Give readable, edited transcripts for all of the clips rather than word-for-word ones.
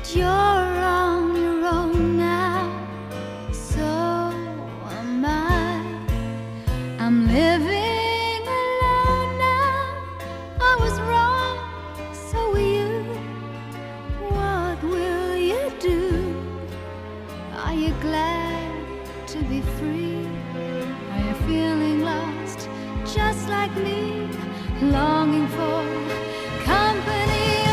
you're on your own now, so am I. I'm living alone now. I was wrong, so were you. What will you do? Are you glad to be free? Are you feeling lost, just like me, longing for company?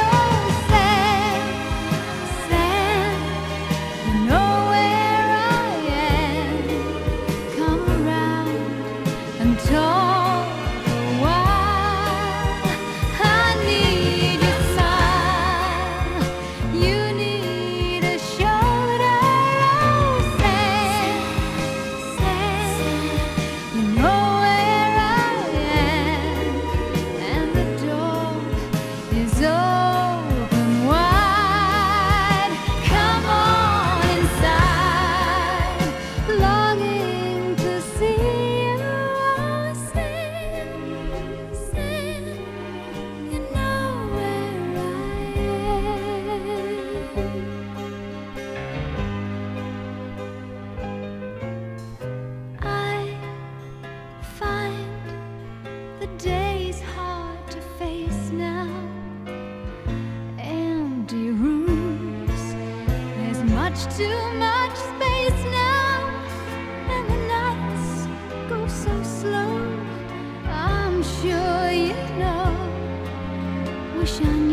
The day's hard to face now. Empty rooms, there's much too much space now, and the nights go so slow. I'm sure you know. Wish I knew.